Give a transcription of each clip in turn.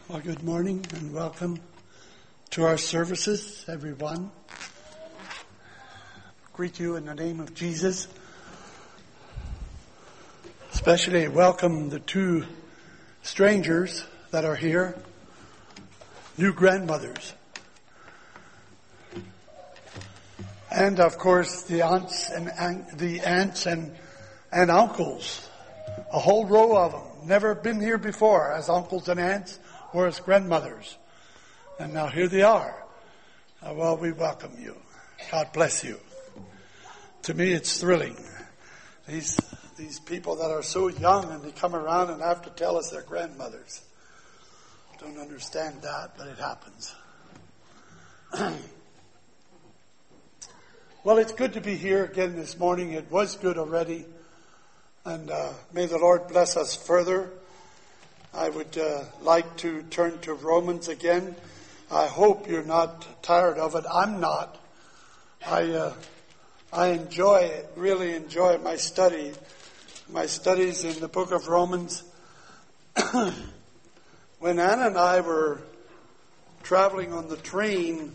Well, good morning and welcome to our services, everyone. Greet you in the name of Jesus. Especially welcome the two strangers that are here, new grandmothers. And of course the aunts and uncles, a whole row of them. Never been here before as uncles and aunts or as grandmothers. And now here they are. Well, we welcome you. God bless you. To me, it's thrilling. These people that are so young and they come around and have to tell us they're grandmothers. Don't understand that, but it happens. Well, it's good to be here again this morning. It was good already. And may the Lord bless us further. I would like to turn to Romans again. I hope you're not tired of it. I'm not. I really enjoy my studies in the book of Romans. When Anna and I were traveling on the train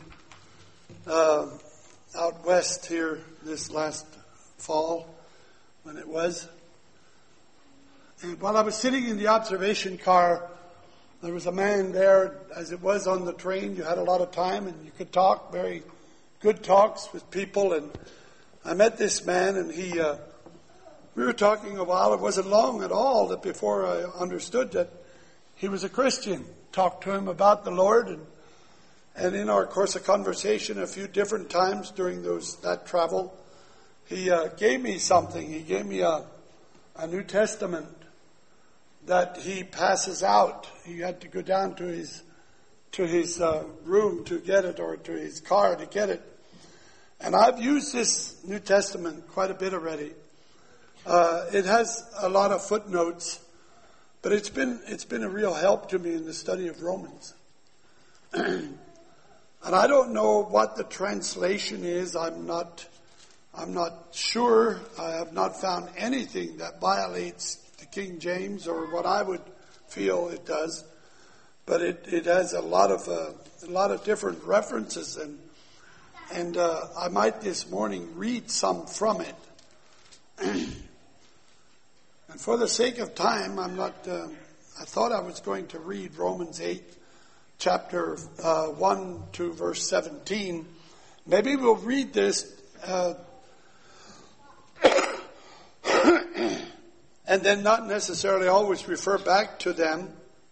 out west here this last fall, when it was, and while I was sitting in the observation car, there was a man there. As it was on the train, you had a lot of time and you could talk, very good talks with people. And I met this man and we were talking a while. It wasn't long at all that before I understood that he was a Christian. Talked to him about the Lord and in our course of conversation a few different times during that travel, he gave me something. He gave me a New Testament that he passes out. He had to go down to his room to get it, or to his car to get it. And I've used this New Testament quite a bit already. It has a lot of footnotes, but it's been a real help to me in the study of Romans. And I don't know what the translation is. I'm not sure. I have not found anything that violates the King James or what I would feel it does, but it has a lot of different references, and I might this morning read some from it. And for the sake of time, I'm not. I thought I was going to read Romans 8, chapter 1 to verse 17. Maybe we'll read this. And then not necessarily always refer back to them.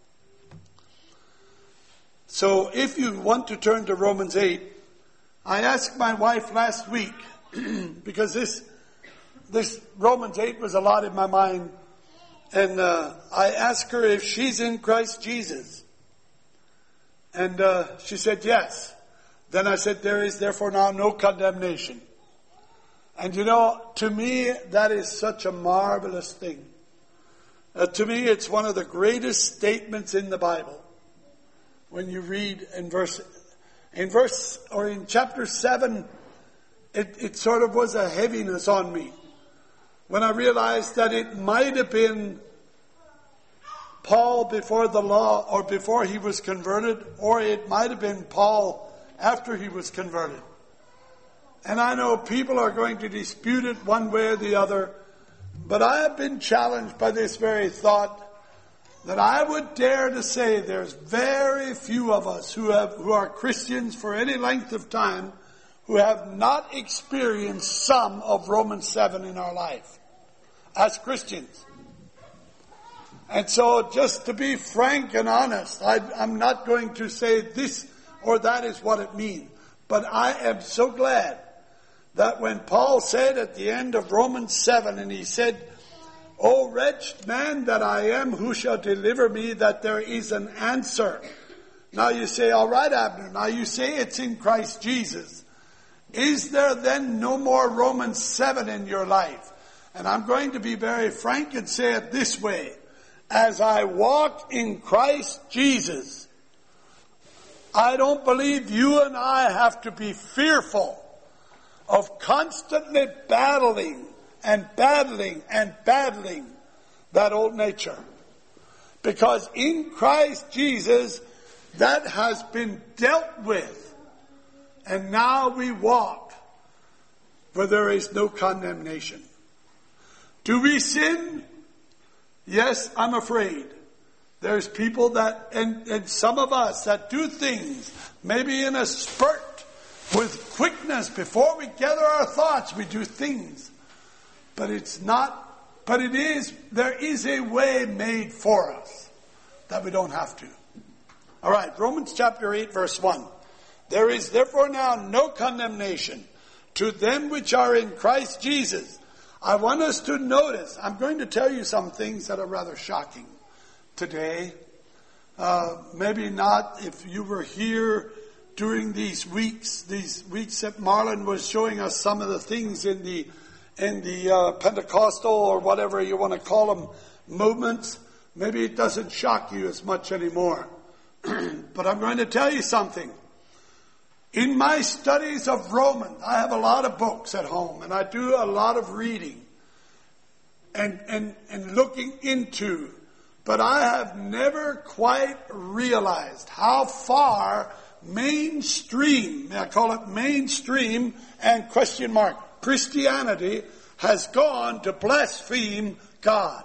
So if you want to turn to Romans 8, I asked my wife last week, because this Romans 8 was a lot in my mind, and I asked her if she's in Christ Jesus. And she said yes. Then I said, there is therefore now no condemnation. And to me, that is such a marvelous thing. To me, it's one of the greatest statements in the Bible. When you read in chapter 7, it sort of was a heaviness on me. When I realized that it might have been Paul before the law, or before he was converted, or it might have been Paul after he was converted. And I know people are going to dispute it one way or the other, but I have been challenged by this very thought that I would dare to say there's very few of us who are Christians for any length of time who have not experienced some of Romans 7 in our life as Christians. And so, just to be frank and honest, I'm not going to say this or that is what it means, but I am so glad that when Paul said at the end of Romans 7, and he said, "O wretched man that I am, who shall deliver me?" that there is an answer. Now you say, all right, Abner, now you say it's in Christ Jesus. Is there then no more Romans 7 in your life? And I'm going to be very frank and say it this way. As I walk in Christ Jesus, I don't believe you and I have to be fearful of constantly battling that old nature. Because in Christ Jesus, That has been dealt with. And now we walk where there is no condemnation. Do we sin? Yes, I'm afraid. There's people that, and some of us that do things, maybe in a spurt, with quickness, before we gather our thoughts, we do things. But there is a way made for us that we don't have to. All right, Romans chapter 8, verse 1. There is therefore now no condemnation to them which are in Christ Jesus. I want us to notice, I'm going to tell you some things that are rather shocking today. Maybe not if you were here during these weeks that Marlon was showing us some of the things in the Pentecostal or whatever you want to call them movements. Maybe it doesn't shock you as much anymore. But I'm going to tell you something. In my studies of Romans, I have a lot of books at home, and I do a lot of reading and looking into. But I have never quite realized how far mainstream, may I call it mainstream and question mark, Christianity has gone to blaspheme God.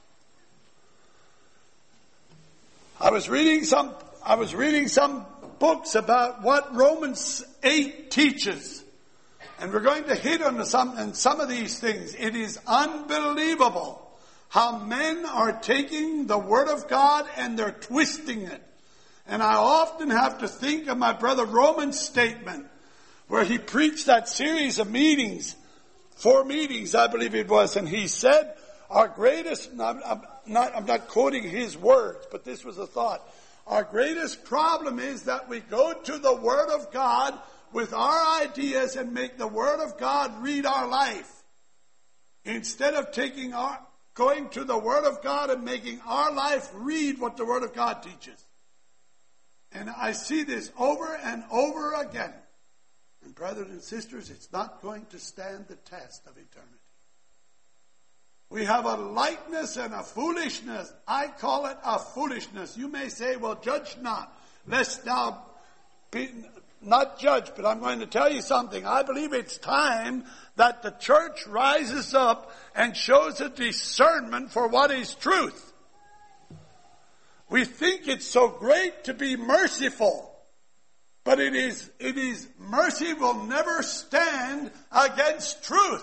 I was reading some books about what Romans 8 teaches. And we're going to hit on some of these things. It is unbelievable how men are taking the Word of God and they're twisting it. And I often have to think of my brother Roman's statement where he preached that series of meetings, 4 meetings I believe it was, and he said our greatest, I'm not quoting his words, but this was a thought. Our greatest problem is that we go to the Word of God with our ideas and make the Word of God read our life. Instead of going to the Word of God and making our life read what the Word of God teaches. And I see this over and over again. And brothers and sisters, it's not going to stand the test of eternity. We have a lightness and a foolishness. I call it a foolishness. You may say, well, judge not, lest thou be not judged. But I'm going to tell you something. I believe it's time that the church rises up and shows a discernment for what is truth. We think it's so great to be merciful. But it is mercy will never stand against truth.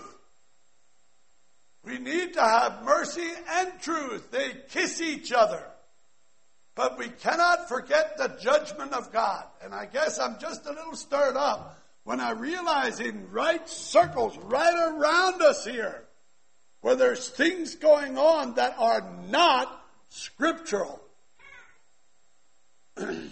We need to have mercy and truth. They kiss each other. But we cannot forget the judgment of God. And I guess I'm just a little stirred up when I realize in right circles right around us here where there's things going on that are not scriptural. I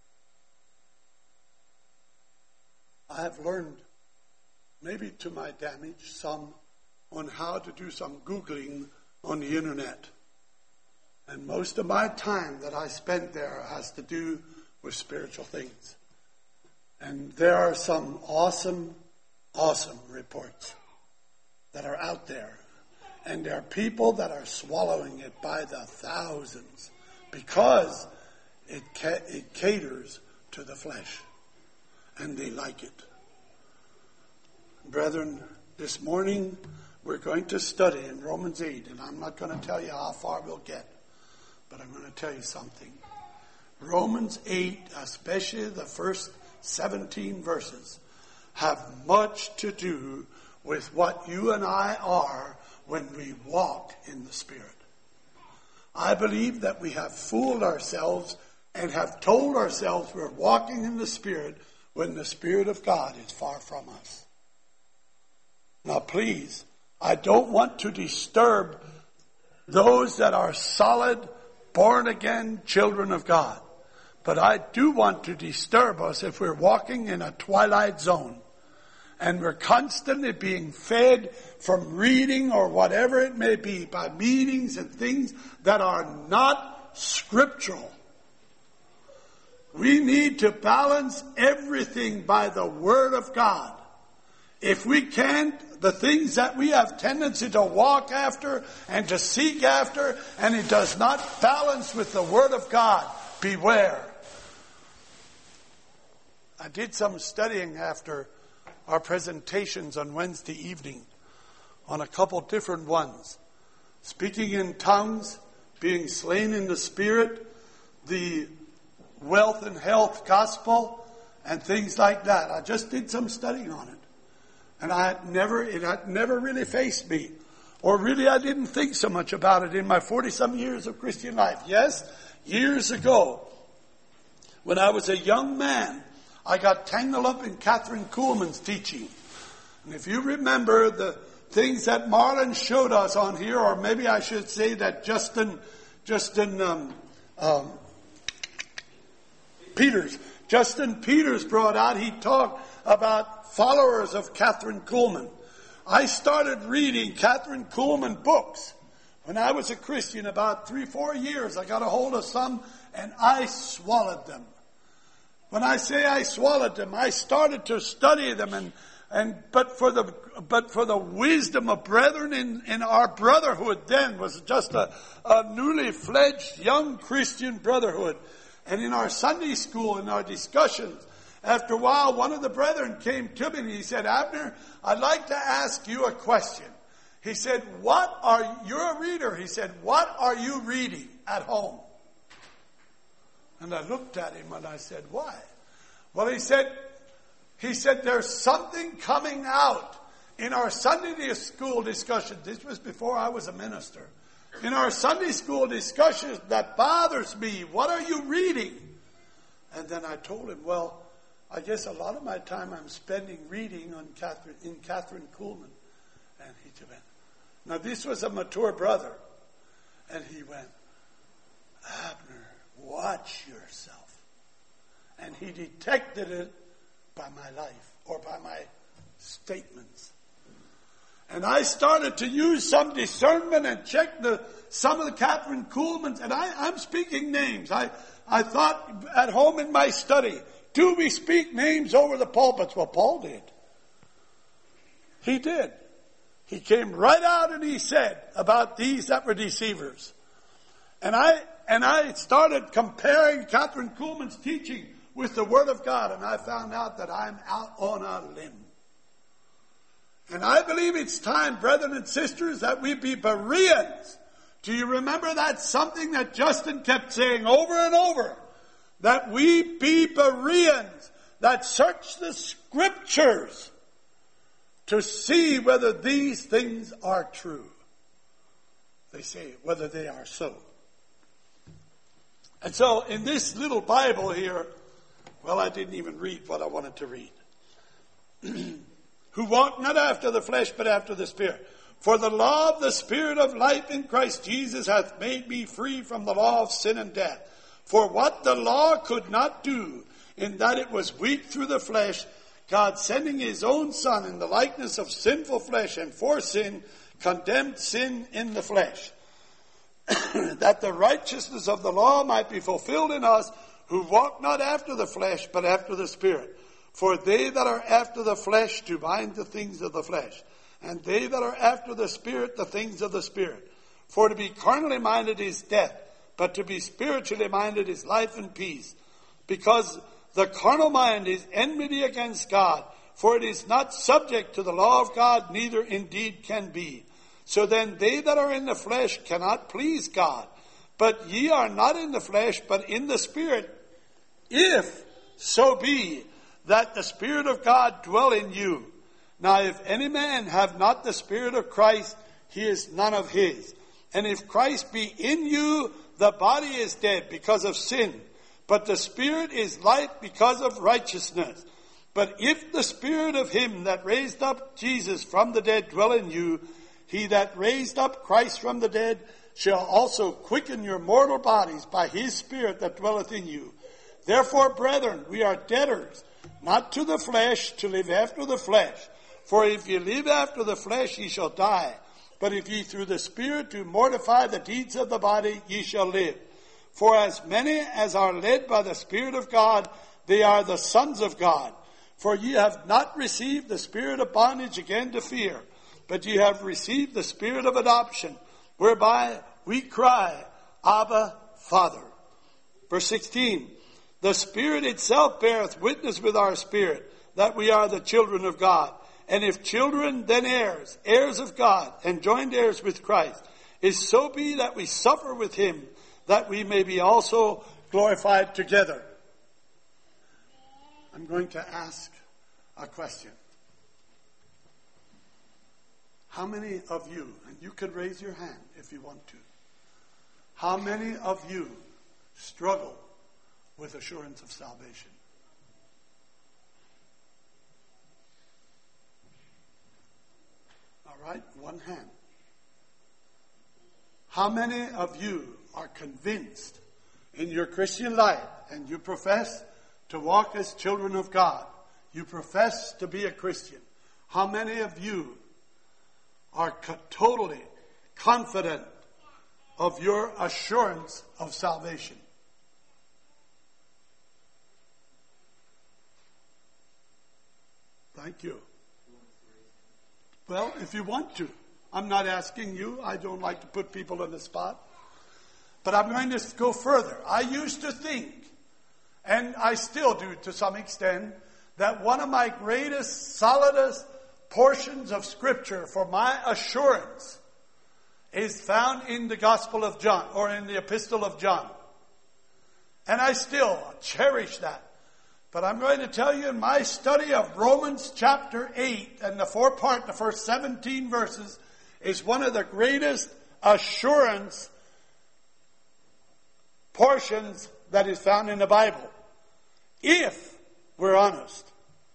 have learned, maybe to my damage, some on how to do some Googling on the internet. And most of my time that I spent there has to do with spiritual things. And there are some awesome reports that are out there. And there are people that are swallowing it by the thousands because it caters to the flesh. And they like it. Brethren, this morning we're going to study in Romans 8, and I'm not going to tell you how far we'll get, but I'm going to tell you something. Romans 8, especially the first 17 verses, have much to do with what you and I are when we walk in the Spirit. I believe that we have fooled ourselves and have told ourselves we're walking in the Spirit when the Spirit of God is far from us. Now please, I don't want to disturb those that are solid, born-again children of God. But I do want to disturb us if we're walking in a twilight zone and we're constantly being fed from reading or whatever it may be by meetings and things that are not scriptural. We need to balance everything by the Word of God. If we can't, the things that we have tendency to walk after and to seek after, and it does not balance with the Word of God, beware. I did some studying after our presentations on Wednesday evening on a couple different ones. Speaking in tongues, being slain in the Spirit, the wealth and health gospel, and things like that. I just did some studying on it. And it had never really faced me. Or really I didn't think so much about it in my 40-some years of Christian life. Yes, years ago, when I was a young man, I got tangled up in Catherine Kuhlman's teaching. And if you remember the things that Marlon showed us on here, or maybe I should say that Justin Peters brought out, he talked about followers of Catherine Kuhlman. I started reading Catherine Kuhlman books when I was a Christian about 3-4 years. I got a hold of some and I swallowed them. When I say I swallowed them, I started to study them but for the wisdom of brethren in our brotherhood then was just a newly fledged young Christian brotherhood. And in our Sunday school, in our discussions, after a while, one of the brethren came to me and he said, Abner, I'd like to ask you a question. He said, you're a reader. He said, what are you reading at home? And I looked at him and I said, why? Well, he said, there's something coming out in our Sunday school discussion. This was before I was a minister. In our Sunday school discussions that bothers me. What are you reading? And then I told him, well, I guess a lot of my time I'm spending reading in Catherine Kuhlman. And he went, now this was a mature brother. And he went, Abner, watch yourself. And he detected it by my life or by my statements. And I started to use some discernment and check some of the Catherine Kuhlmans. And I'm speaking names. I thought at home in my study, do we speak names over the pulpits? Well, Paul did. He did. He came right out and he said about these that were deceivers. And I started comparing Catherine Kuhlman's teaching with the Word of God. And I found out that I'm out on a limb. And I believe it's time, brethren and sisters, that we be Bereans. Do you remember that's something that Justin kept saying over and over? That we be Bereans, that search the Scriptures to see whether these things are true. They say whether they are so. And so in this little Bible here, well, I didn't even read what I wanted to read. Who walk not after the flesh, but after the Spirit. For the law of the Spirit of life in Christ Jesus hath made me free from the law of sin and death. For what the law could not do, in that it was weak through the flesh, God sending his own Son in the likeness of sinful flesh, and for sin, condemned sin in the flesh. That the righteousness of the law might be fulfilled in us, who walk not after the flesh, but after the Spirit. For they that are after the flesh do mind the things of the flesh, and they that are after the Spirit the things of the Spirit. For to be carnally minded is death, but to be spiritually minded is life and peace. Because the carnal mind is enmity against God, for it is not subject to the law of God, neither indeed can be. So then they that are in the flesh cannot please God. But ye are not in the flesh, but in the Spirit, if so be that the Spirit of God dwell in you. Now if any man have not the Spirit of Christ, he is none of his. And if Christ be in you, the body is dead because of sin, but the Spirit is life because of righteousness. But if the Spirit of him that raised up Jesus from the dead dwell in you, he that raised up Christ from the dead shall also quicken your mortal bodies by his Spirit that dwelleth in you. Therefore, brethren, we are debtors, not to the flesh, to live after the flesh. For if ye live after the flesh, ye shall die. But if ye through the Spirit do mortify the deeds of the body, ye shall live. For as many as are led by the Spirit of God, they are the sons of God. For ye have not received the spirit of bondage again to fear, but ye have received the Spirit of adoption, whereby we cry, Abba, Father. Verse 16, The Spirit itself beareth witness with our spirit that we are the children of God. And if children, then heirs, heirs of God, and joint heirs with Christ. If so be that we suffer with him, that we may be also glorified together. I'm going to ask a question. How many of you, and you can raise your hand if you want to, how many of you struggle with assurance of salvation? All right, one hand. How many of you are convinced in your Christian life and you profess to walk as children of God? You profess to be a Christian. How many of you are totally confident of your assurance of salvation? Thank you. Well, if you want to. I'm not asking you. I don't like to put people on the spot. But I'm going to go further. I used to think, and I still do to some extent, that one of my greatest, solidest portions of Scripture for my assurance is found in the Gospel of John, or in the Epistle of John. And I still cherish that. But I'm going to tell you, in my study of Romans chapter 8 and the first 17 verses, is one of the greatest assurance portions that is found in the Bible. If we're honest.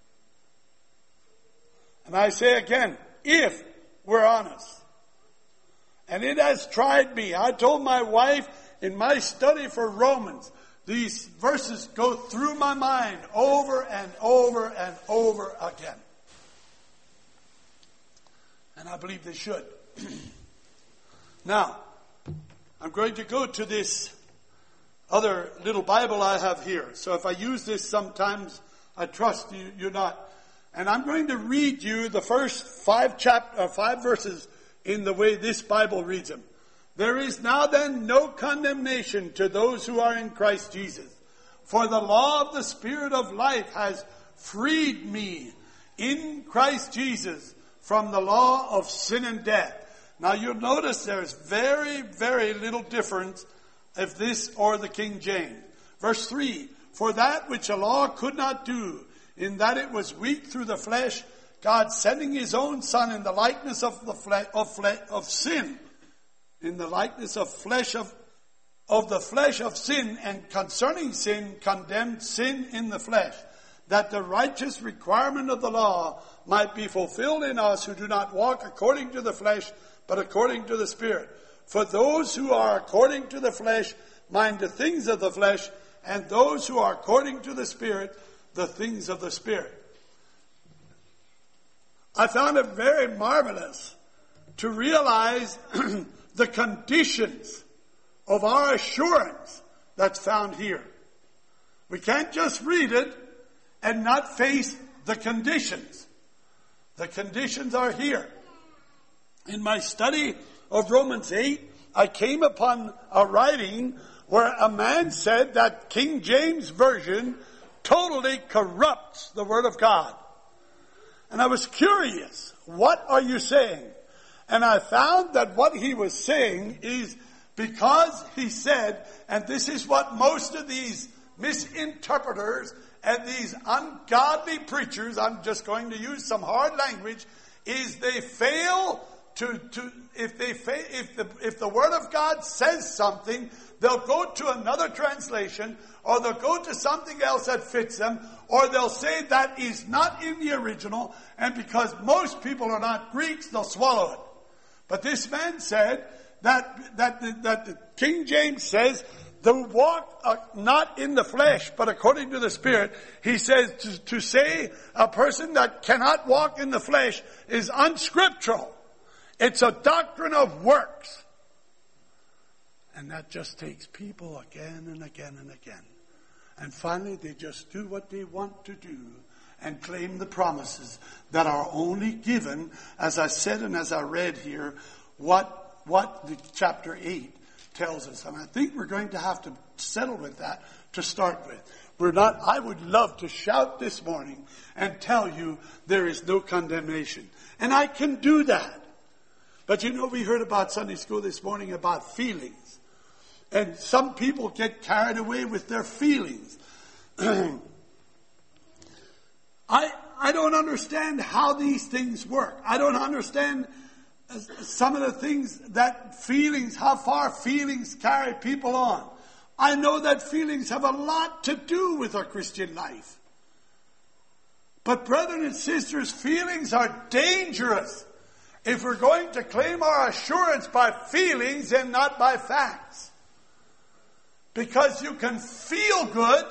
And I say again, if we're honest. And it has tried me. I told my wife in my study for Romans, these verses go through my mind over and over and over again. And I believe they should. Now, I'm going to go to this other little Bible I have here. So if I use this sometimes, I trust you're not. And I'm going to read you the first 5 verses in the way this Bible reads them. There is now then no condemnation to those who are in Christ Jesus. For the law of the Spirit of life has freed me in Christ Jesus from the law of sin and death. Now you'll notice there's very, very little difference of this or the King James. Verse 3, for that which a law could not do, in that it was weak through the flesh, God sending his own Son in the likeness of of sin, in the likeness of the flesh of sin, and concerning sin condemned sin in the flesh, that the righteous requirement of the law might be fulfilled in us who do not walk according to the flesh, but according to the Spirit. For those who are according to the flesh mind the things of the flesh, and those who are according to the Spirit, the things of the Spirit. I found it very marvelous to realize the conditions of our assurance that's found here. We can't just read it and not face the conditions. The conditions are here. In my study of Romans 8, I came upon a writing where a man said that King James Version totally corrupts the Word of God. And I was curious, what are you saying? And I found that what he was saying is because he said, and this is what most of these misinterpreters and these ungodly preachers, I'm just going to use some hard language, is they fail if the Word of God says something, they'll go to another translation, or they'll go to something else that fits them, or they'll say that is not in the original, and because most people are not Greeks, they'll swallow it. But this man said that the King James says, the walk not in the flesh, but according to the Spirit. He says to say a person that cannot walk in the flesh is unscriptural. It's a doctrine of works. And that just takes people again and again and again. And finally they just do what they want to do and claim the promises that are only given, as I said and as I read here, what the chapter 8 tells us. And I think we're going to have to settle with that to start with. I would love to shout this morning and tell you there is no condemnation. And I can do that. But we heard about Sunday school this morning about feelings. And some people get carried away with their feelings. I don't understand how these things work. I don't understand some of the things how far feelings carry people on. I know that feelings have a lot to do with our Christian life. But brethren and sisters, feelings are dangerous if we're going to claim our assurance by feelings and not by facts. Because you can feel good,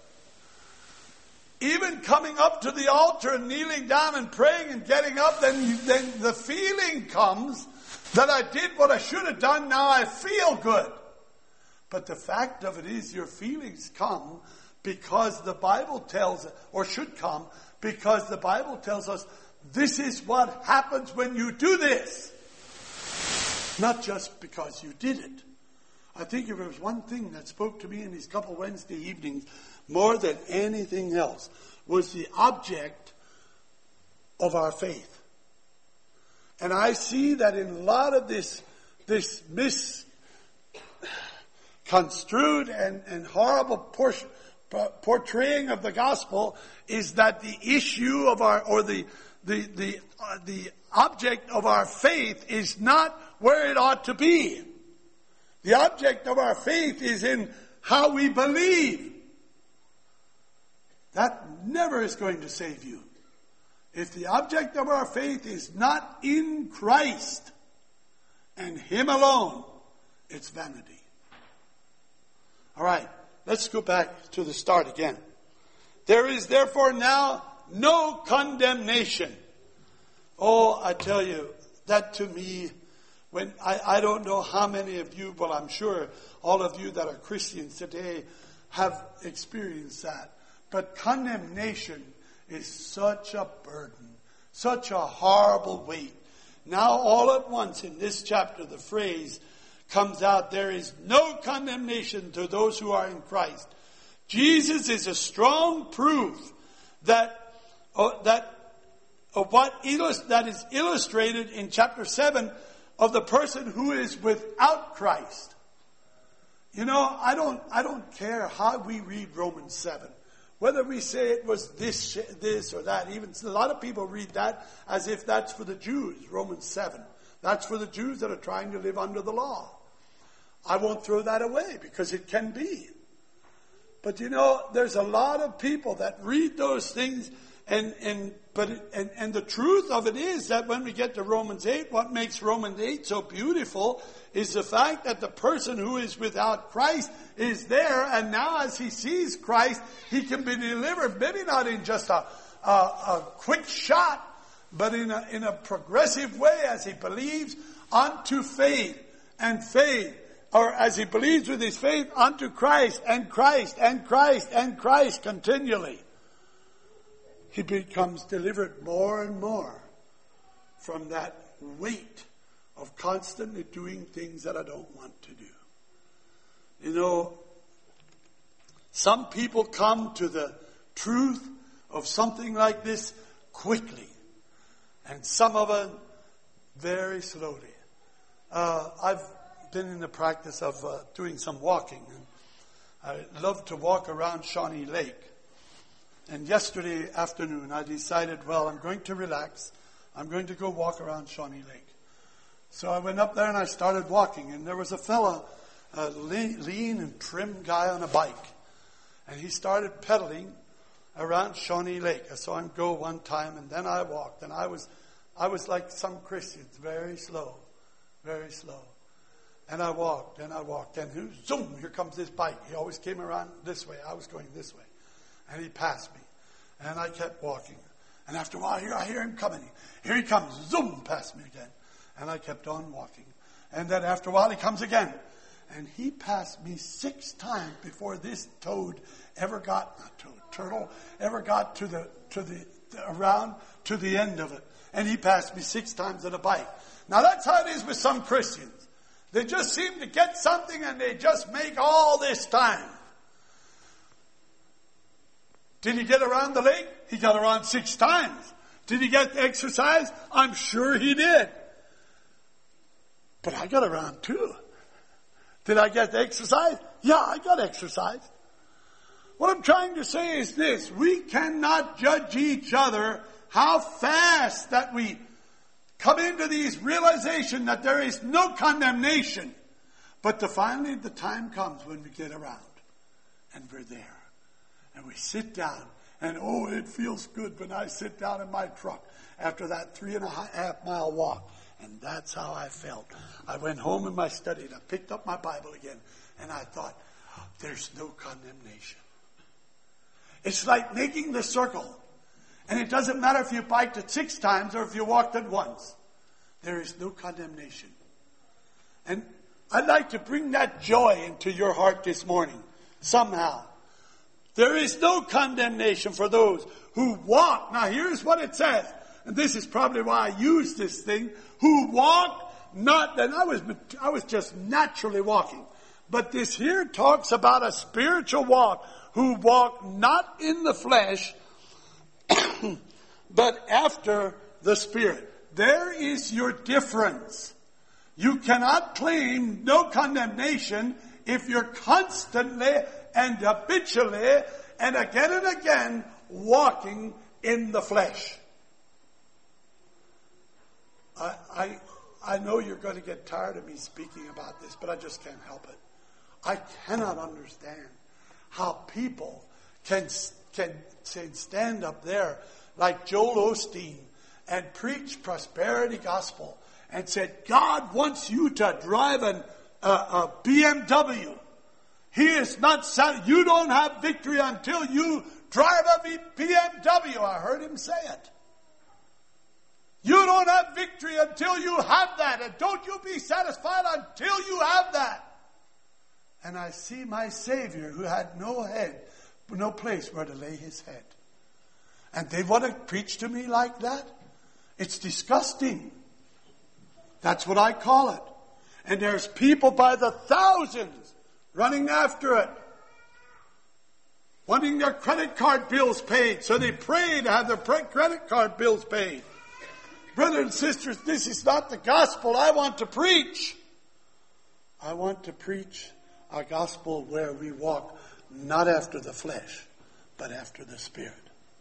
even coming up to the altar and kneeling down and praying and getting up, then the feeling comes that I did what I should have done, now I feel good. But the fact of it is your feelings come because the Bible tells, or should come, because the Bible tells us this is what happens when you do this. Not just because you did it. I think if there was one thing that spoke to me in these couple Wednesday evenings more than anything else was the object of our faith. And I see that in a lot of this misconstrued and horrible portraying of the gospel is that the issue of the object of our faith is not where it ought to be. The object of our faith is in how we believe. That never is going to save you. If the object of our faith is not in Christ and Him alone, it's vanity. All right, let's go back to the start again. There is therefore now no condemnation. Oh, I tell you, that to me, when I don't know how many of you, but I'm sure all of you that are Christians today have experienced that. But condemnation is such a burden, such a horrible weight. Now all at once in this chapter the phrase comes out, there is no condemnation to those who are in Christ. Jesus is a strong proof that is illustrated in chapter 7 of the person who is without Christ. I don't care how we read Romans 7. Whether we say it was this or that. Even a lot of people read that as if that's for the Jews, Romans 7. That's for the Jews that are trying to live under the law. I won't throw that away because it can be. But there's a lot of people that read those things and the truth of it is that when we get to Romans 8, what makes Romans 8 so beautiful is the fact that the person who is without Christ is there, and now as he sees Christ, he can be delivered, maybe not in just a quick shot, but in a progressive way as he believes unto faith, or as he believes with his faith unto Christ, and Christ, and Christ, and Christ continually. He becomes delivered more and more from that weight of constantly doing things that I don't want to do. Some people come to the truth of something like this quickly, and some of them very slowly. I've been in the practice of doing some walking, and I love to walk around Shawnee Lake. And yesterday afternoon, I decided, I'm going to relax. I'm going to go walk around Shawnee Lake. So I went up there and I started walking. And there was a fella, a lean and trim guy on a bike. And he started pedaling around Shawnee Lake. I saw him go one time, and then I walked. And I was like some Christians, very slow, very slow. And I walked, and zoom, here comes this bike. He always came around this way. I was going this way. And he passed me. And I kept walking. And after a while, I hear him coming. Here he comes. Zoom, past me again. And I kept on walking. And then after a while, he comes again. And he passed me 6 times before this turtle ever got around to the end of it. And he passed me 6 times on a bike. Now that's how it is with some Christians. They just seem to get something and they just make all this time. Did he get around the lake? He got around 6 times. Did he get exercise? I'm sure he did. But I got around too. Did I get exercise? Yeah, I got exercise. What I'm trying to say is this. We cannot judge each other how fast that we come into these realization that there is no condemnation. But finally the time comes when we get around and we're there. And we sit down and it feels good when I sit down in my truck after that 3.5 mile walk. And that's how I felt. I went home in my study and I picked up my Bible again and I thought, there's no condemnation. It's like making the circle. And it doesn't matter if you biked it 6 times or if you walked it once. There is no condemnation. And I'd like to bring that joy into your heart this morning, somehow. There is no condemnation for those who walk. Now here's what it says. And this is probably why I use this thing. Who walk not, and I was just naturally walking. But this here talks about a spiritual walk. Who walk not in the flesh, but after the Spirit. There is your difference. You cannot claim no condemnation if you're constantly and habitually and again walking in the flesh. I know you're going to get tired of me speaking about this, but I just can't help it. I cannot understand how people can stand up there like Joel Osteen and preach prosperity gospel and said, God wants you to drive a BMW. He is not you don't have victory until you drive a BMW. I heard him say it. You don't have victory until you have that. And don't you be satisfied until you have that. And I see my Savior who had no head, no place where to lay his head. And they want to preach to me like that? It's disgusting. That's what I call it. And there's people by the thousands running after it, wanting their credit card bills paid. So they pray to have their credit card bills paid. Brothers and sisters, this is not the gospel I want to preach. I want to preach a gospel where we walk not after the flesh, but after the Spirit.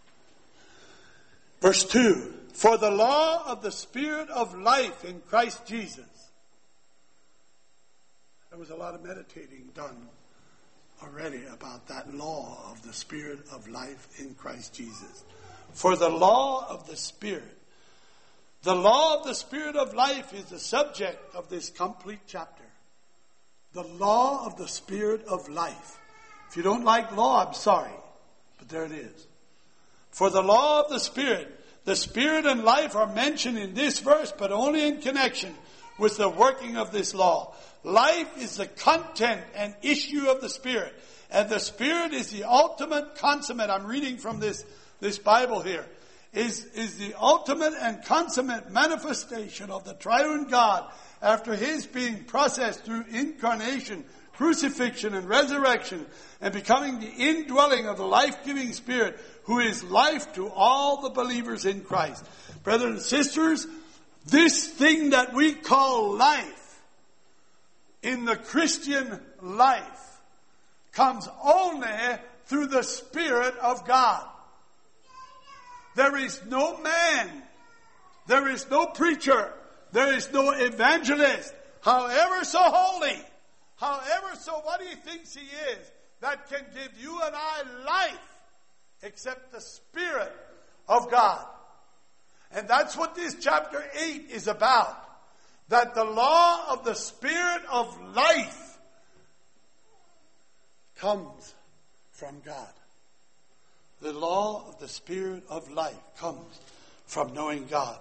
Verse 2, for the law of the Spirit of life in Christ Jesus. There was a lot of meditating done already about that law of the Spirit of life in Christ Jesus. For the law of the Spirit. The law of the Spirit of life is the subject of this complete chapter. The law of the Spirit of life. If you don't like law, I'm sorry. But there it is. For the law of the Spirit and life are mentioned in this verse, but only in connection with the working of this law. Life is the content and issue of the Spirit. And the Spirit is the ultimate consummate. I'm reading from this Bible here. Is the ultimate and consummate manifestation of the triune God after his being processed through incarnation, crucifixion, and resurrection, and becoming the indwelling of the life-giving Spirit, who is life to all the believers in Christ. Brothers and sisters, this thing that we call life in the Christian life comes only through the Spirit of God. There is no man, there is no preacher, there is no evangelist, however so holy, however so what he thinks he is, that can give you and I life, except the Spirit of God. And that's what this chapter 8 is about. That the law of the Spirit of life comes from God. The law of the Spirit of life comes from knowing God.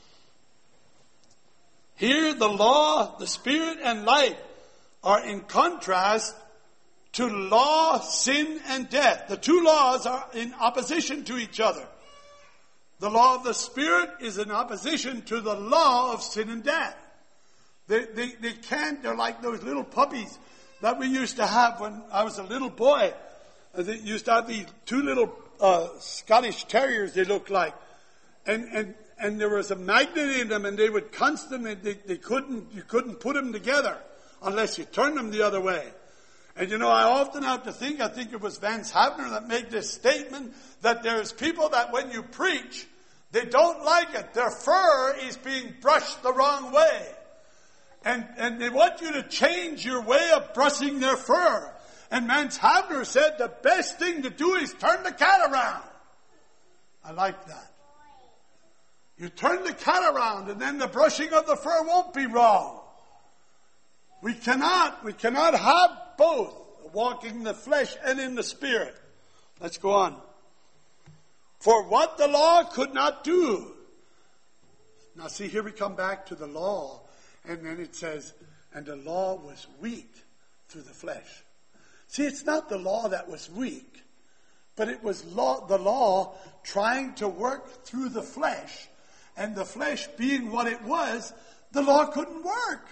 Here the law, the Spirit and life are in contrast to law, sin, and death. The two laws are in opposition to each other. The law of the Spirit is in opposition to the law of sin and death. They can't, they're like those little puppies that we used to have when I was a little boy. They used to have these two little Scottish terriers, they looked like. And there was a magnet in them, and they would constantly, you couldn't put them together unless you turned them the other way. And I often have to think, I think it was Vance Havner that made this statement, that there's people that when you preach, they don't like it. Their fur is being brushed the wrong way. And they want you to change your way of brushing their fur. And Vance Havner said the best thing to do is turn the cat around. I like that. You turn the cat around, and then the brushing of the fur won't be wrong. We cannot have both, walking in the flesh and in the Spirit. Let's go on. For what the law could not do. Now see, here we come back to the law, and then it says, and the law was weak through the flesh. See, it's not the law that was weak, but it was the law trying to work through the flesh. And the flesh being what it was, the law couldn't work.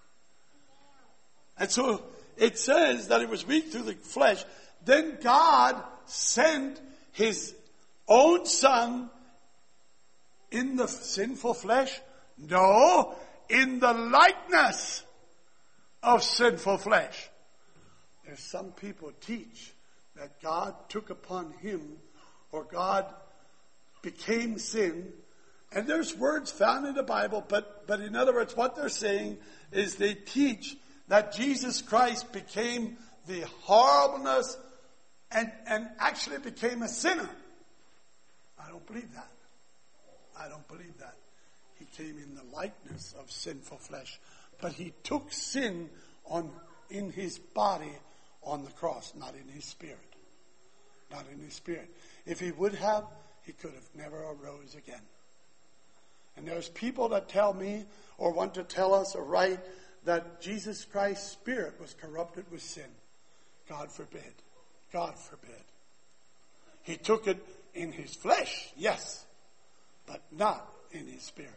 And so it says that it was weak through the flesh. Then God sent His own Son in the sinful flesh? No, in the likeness of sinful flesh. There's some people teach that God took upon Him, or God became sin. And there's words found in the Bible, but in other words, what they're saying is they teach that Jesus Christ became the horribleness and actually became a sinner. I don't believe that. I don't believe that. He came in the likeness of sinful flesh, but He took sin in His body on the cross, not in His spirit. Not in His spirit. If He would have, He could have never arose again. And there's people that tell me, or want to tell us, or write, that Jesus Christ's spirit was corrupted with sin. God forbid. God forbid. He took it in His flesh, yes, but not in His spirit.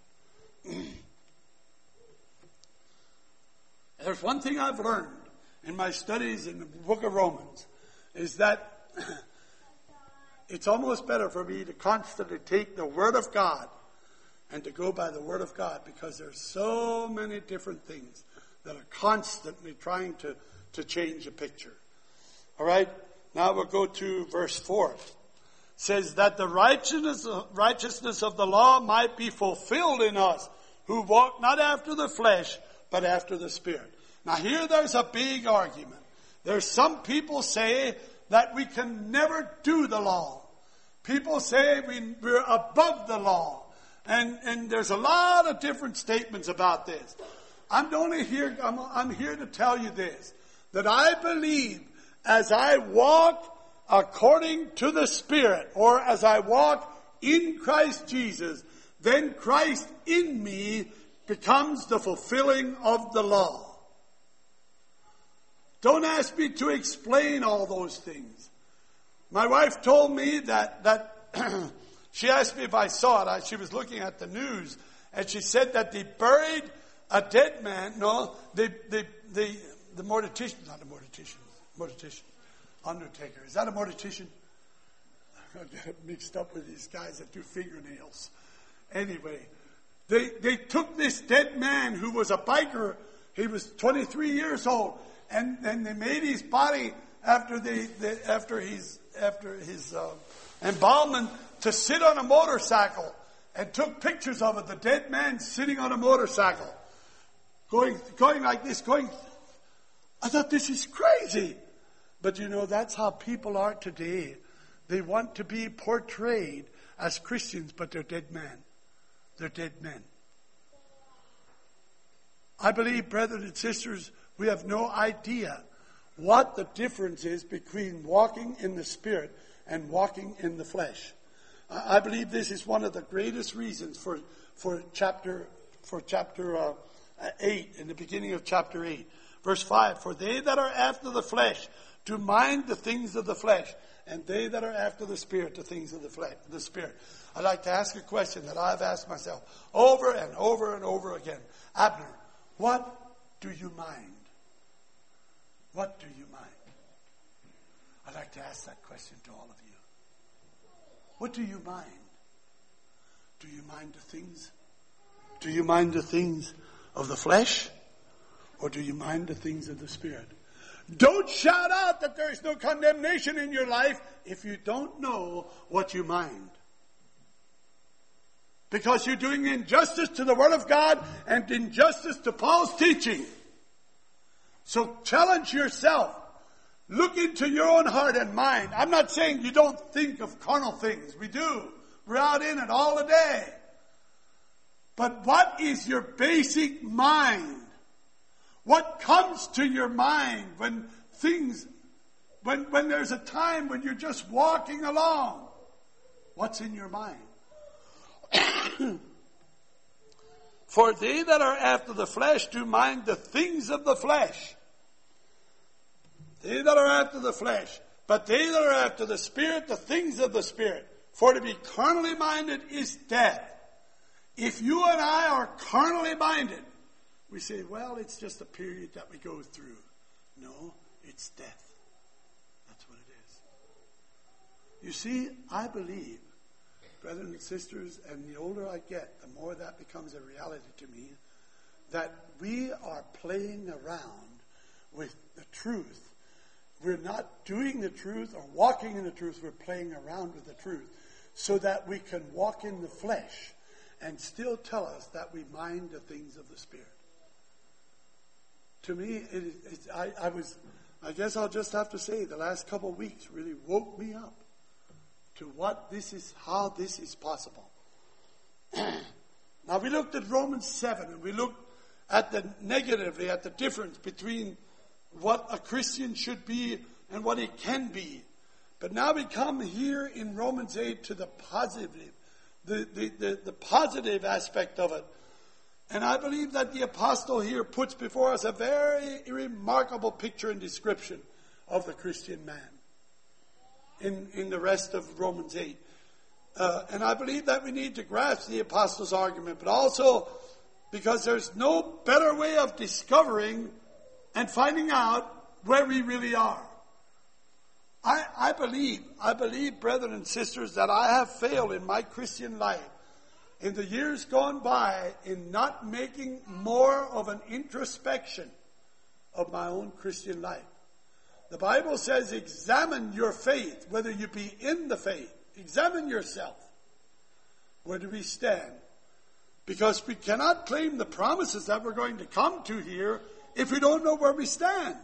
There's one thing I've learned in my studies in the book of Romans, is that it's almost better for me to constantly take the Word of God and to go by the Word of God, because there's so many different things that are constantly trying to change the picture. All right? Now we'll go to verse 4. It says that the righteousness of the law might be fulfilled in us, who walk not after the flesh, but after the Spirit. Now here there's a big argument. There's some people say that we can never do the law. People say we're above the law. And there's a lot of different statements about this. I'm here to tell you this, that I believe as I walk according to the Spirit, or as I walk in Christ Jesus, then Christ in me becomes the fulfilling of the law. Don't ask me to explain all those things. My wife told me that she asked me if I saw it. She was looking at the news, and she said that they buried a dead man. No, the mortician, not a mortician, undertaker. Is that a mortician? I get it mixed up with these guys that do fingernails. Anyway, they took this dead man who was a biker. He was 23 years old, and they made his body after his embalmment to sit on a motorcycle, and took pictures of it. The dead man sitting on a motorcycle, going like this, I thought, this is crazy. But that's how people are today. They want to be portrayed as Christians, but they're dead men. They're dead men. I believe, brothers and sisters, we have no idea what the difference is between walking in the Spirit and walking in the flesh. I believe this is one of the greatest reasons for chapter 8, in the beginning of chapter 8. Verse 5, for they that are after the flesh do mind the things of the flesh, and they that are after the Spirit, the things of the Spirit. I'd like to ask a question that I've asked myself over and over and over again. Abner, what do you mind? What do you mind? I'd like to ask that question to all of you. What do you mind? Do you mind the things? Do you mind the things of the flesh? Or do you mind the things of the Spirit? Don't shout out that there is no condemnation in your life if you don't know what you mind. Because you're doing injustice to the Word of God and injustice to Paul's teaching. So challenge yourself. Look into your own heart and mind. I'm not saying you don't think of carnal things. We do. We're out in it all the day. But what is your basic mind? What comes to your mind when there's a time when you're just walking along? What's in your mind? For they that are after the flesh do mind the things of the flesh. They that are after the flesh. But they that are after the Spirit, the things of the Spirit. For to be carnally minded is death. If you and I are carnally minded, we say, well, it's just a period that we go through. No, it's death. That's what it is. You see, I believe, brothers and sisters, and the older I get, the more that becomes a reality to me, that we are playing around with the truth. We're not doing the truth or walking in the truth. We're playing around with the truth so that we can walk in the flesh and still tell us that we mind the things of the Spirit. To me, I guess I'll just have to say, the last couple of weeks really woke me up to how this is possible. Now we looked at Romans 7 and we looked at negatively at the difference between what a Christian should be and what he can be. But now we come here in Romans 8 to the positive, the positive aspect of it. And I believe that the apostle here puts before us a very remarkable picture and description of the Christian man in the rest of Romans 8. And I believe that we need to grasp the apostle's argument, but also because there's no better way of discovering and finding out where we really are. I believe, brethren and sisters, that I have failed in my Christian life in the years gone by in not making more of an introspection of my own Christian life. The Bible says, examine your faith, whether you be in the faith. Examine yourself. Where do we stand? Because we cannot claim the promises that we're going to come to here if we don't know where we stand.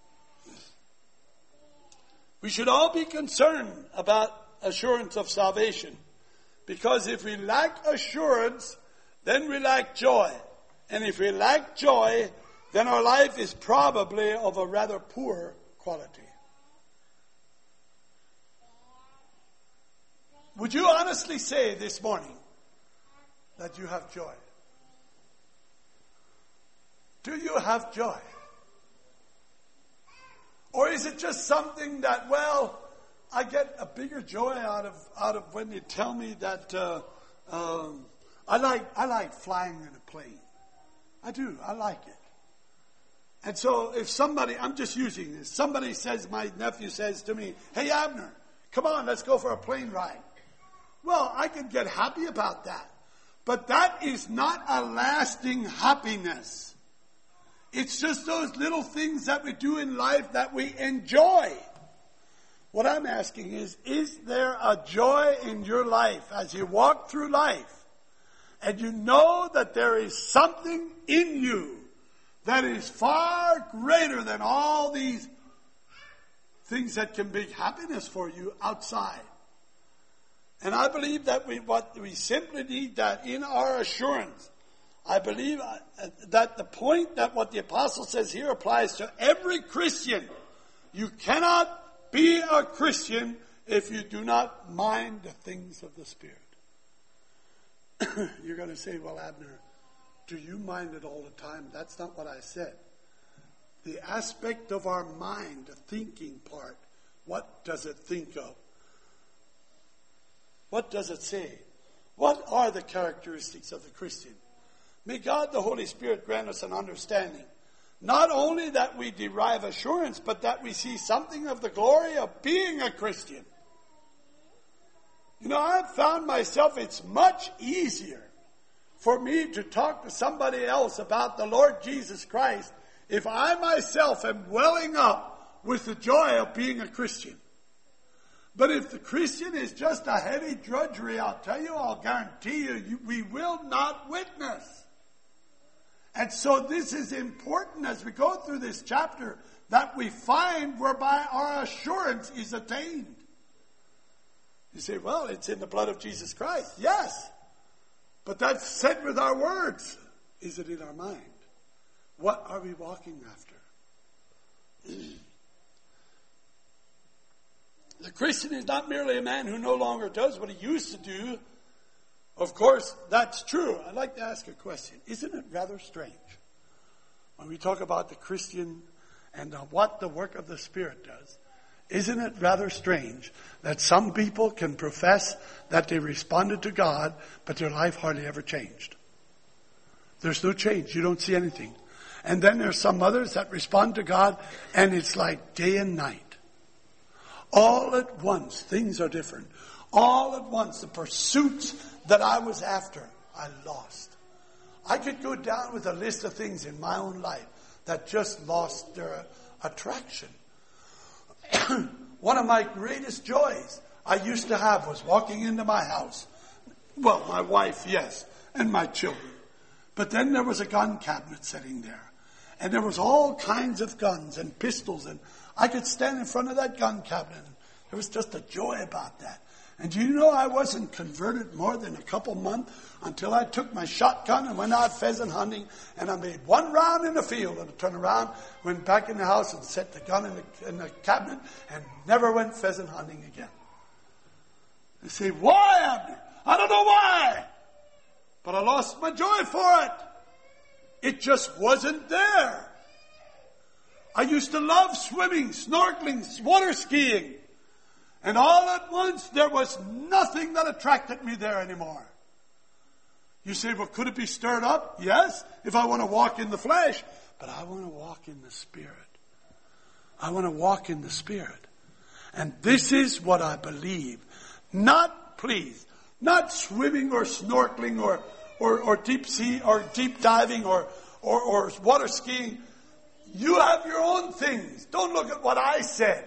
We should all be concerned about assurance of salvation. Because if we lack assurance, then we lack joy. And if we lack joy, then our life is probably of a rather poor quality. Would you honestly say this morning that you have joy? Do you have joy? Or is it just something that, well, I get a bigger joy out of when you tell me that I like flying in a plane. I do. I like it. And so if somebody, I'm just using this, somebody says, my nephew says to me, hey Abner, come on, let's go for a plane ride. Well, I can get happy about that. But that is not a lasting happiness. It's just those little things that we do in life that we enjoy. What I'm asking is there a joy in your life as you walk through life and you know that there is something in you that is far greater than all these things that can bring happiness for you outside? And I believe that we simply need that in our assurance. I believe that the point that what the apostle says here applies to every Christian. You cannot be a Christian if you do not mind the things of the Spirit. You're going to say, well, Abner, do you mind it all the time? That's not what I said. The aspect of our mind, the thinking part, what does it think of? What does it say? What are the characteristics of the Christian? May God, the Holy Spirit, grant us an understanding, not only that we derive assurance, but that we see something of the glory of being a Christian. You know, I've found myself, it's much easier for me to talk to somebody else about the Lord Jesus Christ if I myself am welling up with the joy of being a Christian. But if the Christian is just a heavy drudgery, I'll guarantee you, we will not witness. And so this is important as we go through this chapter, that we find whereby our assurance is attained. You say, well, it's in the blood of Jesus Christ. Yes. But that's said with our words. Is it in our mind? What are we walking after? The Christian is not merely a man who no longer does what he used to do. Of course, that's true. I'd like to ask a question. Isn't it rather strange when we talk about the Christian and what the work of the Spirit does? Isn't it rather strange that some people can profess that they responded to God, but their life hardly ever changed? There's no change. You don't see anything. And then there's some others that respond to God, and it's like day and night. All at once, things are different. All at once, the pursuits that I was after, I lost. I could go down with a list of things in my own life that just lost their attraction. One of my greatest joys I used to have was walking into my house. Well, my wife, yes, and my children. But then there was a gun cabinet sitting there. And there was all kinds of guns and pistols. And I could stand in front of that gun cabinet. There was just a joy about that. And do you know I wasn't converted more than a couple months until I took my shotgun and went out pheasant hunting, and I made one round in the field and I turned around, went back in the house and set the gun in the cabinet and never went pheasant hunting again. They say, why, Abner? I don't know why. But I lost my joy for it. It just wasn't there. I used to love swimming, snorkeling, water skiing. And all at once, there was nothing that attracted me there anymore. You say, well, could it be stirred up? Yes, if I want to walk in the flesh. But I want to walk in the Spirit. I want to walk in the Spirit. And this is what I believe. Not swimming or snorkeling or deep sea or deep diving or water skiing. You have your own things. Don't look at what I said.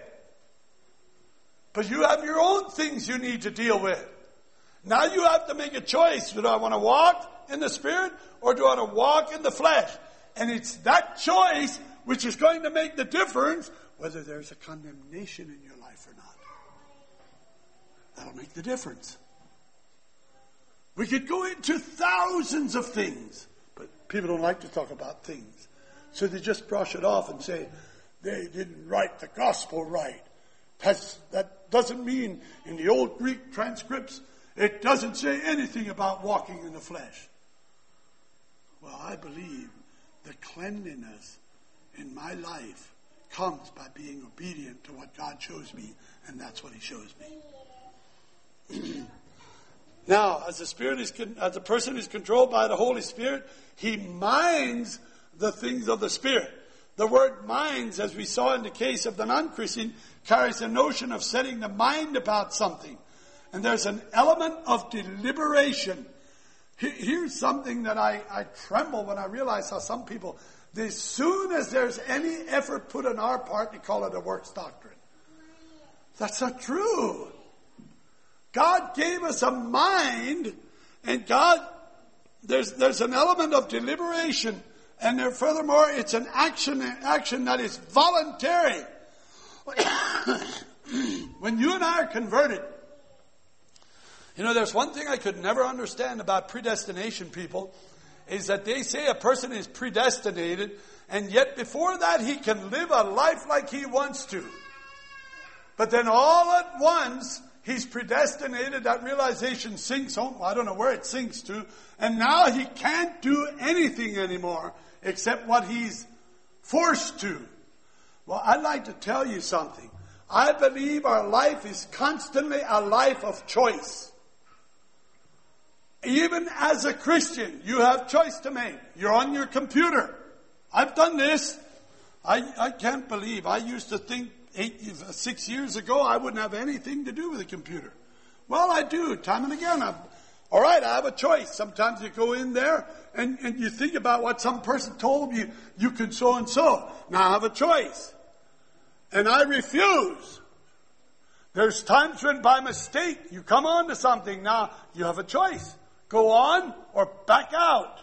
But you have your own things you need to deal with. Now you have to make a choice. Do I want to walk in the Spirit or do I want to walk in the flesh? And it's that choice which is going to make the difference whether there's a condemnation in your life or not. That'll make the difference. We could go into thousands of things, but people don't like to talk about things. So they just brush it off and say, they didn't write the gospel right. That doesn't mean in the old Greek transcripts, it doesn't say anything about walking in the flesh. Well, I believe the cleanliness in my life comes by being obedient to what God shows me, and that's what He shows me. Now, as the person is controlled by the Holy Spirit, he minds the things of the Spirit. The word minds, as we saw in the case of the non-Christian, carries a notion of setting the mind about something. And there's an element of deliberation. Here's something that I tremble when I realize how some people, as soon as there's any effort put on our part, they call it a works doctrine. That's not true. God gave us a mind, and there's an element of deliberation. And furthermore, it's an action that is voluntary. When you and I are converted, there's one thing I could never understand about predestination people, is that they say a person is predestinated, and yet before that he can live a life like he wants to. But then all at once, he's predestinated, that realization sinks home. I don't know where it sinks to. And now he can't do anything anymore except what he's forced to. Well, I'd like to tell you something. I believe our life is constantly a life of choice. Even as a Christian, you have choice to make. You're on your computer. I've done this. I can't believe. I used to think 6 years ago I wouldn't have anything to do with a computer. Well, I do, time and again. All right, I have a choice. Sometimes you go in there and you think about what some person told you, you can so and so. Now I have a choice. And I refuse. There's times when by mistake you come on to something. Now you have a choice. Go on or back out.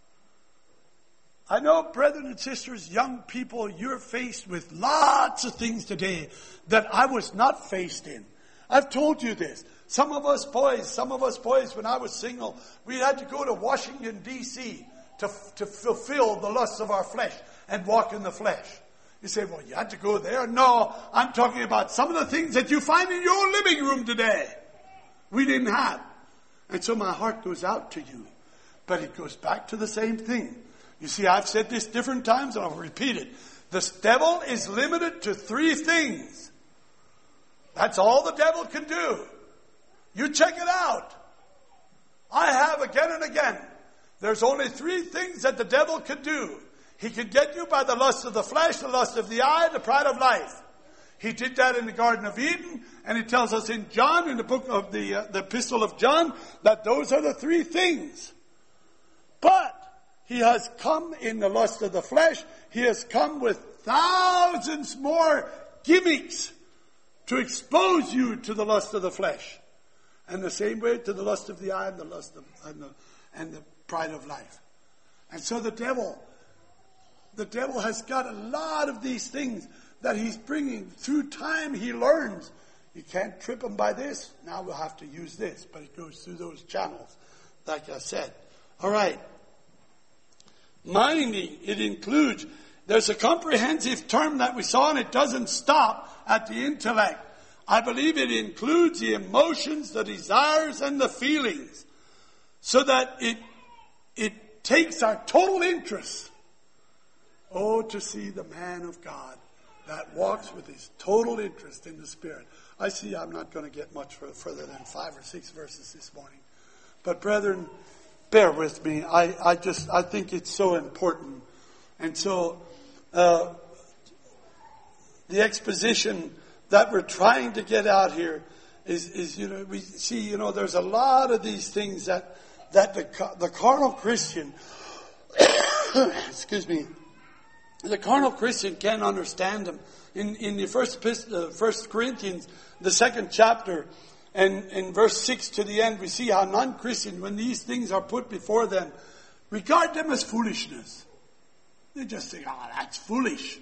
I know, brethren and sisters, young people, you're faced with lots of things today that I was not faced in. I've told you this. Some of us boys, when I was single, we had to go to Washington, D.C. to fulfill the lusts of our flesh and walk in the flesh. You say, well, you had to go there? No, I'm talking about some of the things that you find in your living room today. We didn't have. And so my heart goes out to you. But it goes back to the same thing. You see, I've said this different times and I'll repeat it. The devil is limited to 3 things. That's all the devil can do. You check it out. I have again and again. There's only 3 things that the devil can do. He can get you by the lust of the flesh, the lust of the eye, the pride of life. He did that in the Garden of Eden, and he tells us in John, in the book of the Epistle of John, that those are the 3 things. But he has come in the lust of the flesh. He has come with thousands more gimmicks to expose you to the lust of the flesh. And the same way to the lust of the eye and the lust of, and the pride of life. And so the devil has got a lot of these things that he's bringing. Through time he learns. You can't trip him by this. Now we'll have to use this. But it goes through those channels, like I said. All right. Minding, it includes, there's a comprehensive term that we saw, and it doesn't stop at the intellect. I believe it includes the emotions, the desires, and the feelings, so that it takes our total interest. Oh, to see the man of God that walks with his total interest in the Spirit. I see I'm not going to get much further than 5 or 6 verses this morning. But brethren, bear with me. I think it's so important. And so, the exposition that we're trying to get out here is we see, there's a lot of these things that the carnal Christian, excuse me, the carnal Christian can't understand them. In the First Corinthians, the 2nd chapter, and in verse 6 to the end, we see how non-Christians, when these things are put before them, regard them as foolishness. They just say, that's foolish.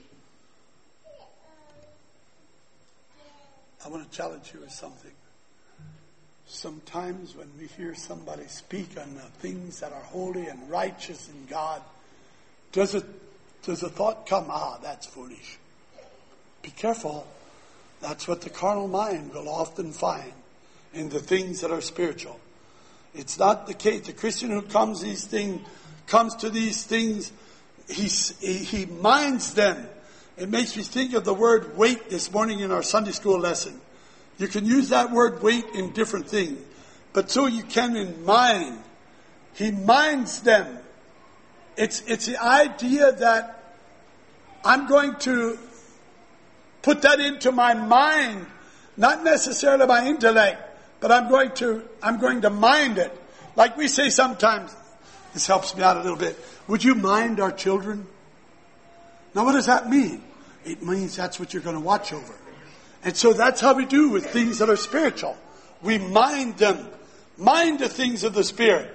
I want to challenge you with something. Sometimes when we hear somebody speak on the things that are holy and righteous in God, does a thought come, that's foolish? Be careful. That's what the carnal mind will often find in the things that are spiritual. It's not the case. The Christian who comes to these things, he minds them. It makes me think of the word wait this morning in our Sunday school lesson. You can use that word wait in different things, but so you can in mind. He minds them. It's the idea that I'm going to put that into my mind, not necessarily my intellect, but I'm going to mind it. Like we say sometimes, this helps me out a little bit. Would you mind our children? Now what does that mean? It means that's what you're going to watch over. And so that's how we do with things that are spiritual. We mind them. Mind the things of the Spirit.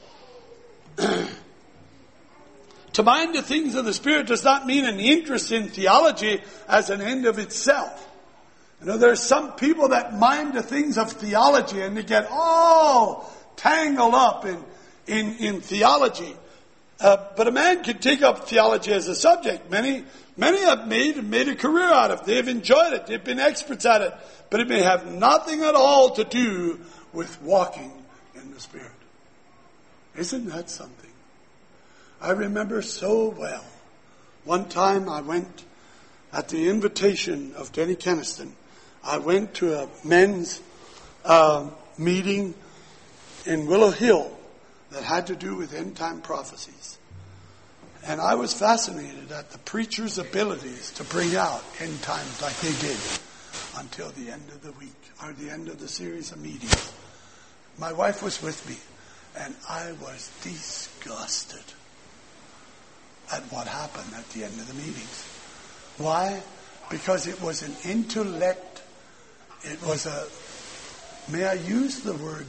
To mind the things of the Spirit does not mean an interest in theology as an end of itself. There's some people that mind the things of theology and they get all tangled up in theology. But a man can take up theology as a subject. Many have made a career out of it. They've enjoyed it. They've been experts at it. But it may have nothing at all to do with walking in the Spirit. Isn't that something? I remember so well. One time I went, at the invitation of Denny Keniston, I went to a men's meeting in Willow Hill that had to do with end-time prophecies. And I was fascinated at the preacher's abilities to bring out end times like they did until the end of the week, or the end of the series of meetings. My wife was with me, and I was disgusted at what happened at the end of the meetings. Why? Because it was an intellect. It was may I use the word,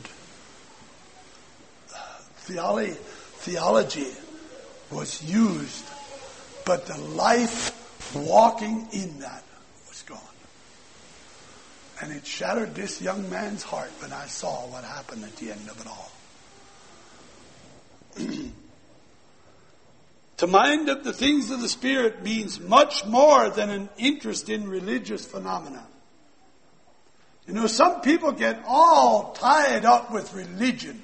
theology was used, but the life walking in that was gone. And it shattered this young man's heart when I saw what happened at the end of it all. To mind of the things of the Spirit means much more than an interest in religious phenomena. You know, some people get all tied up with religion.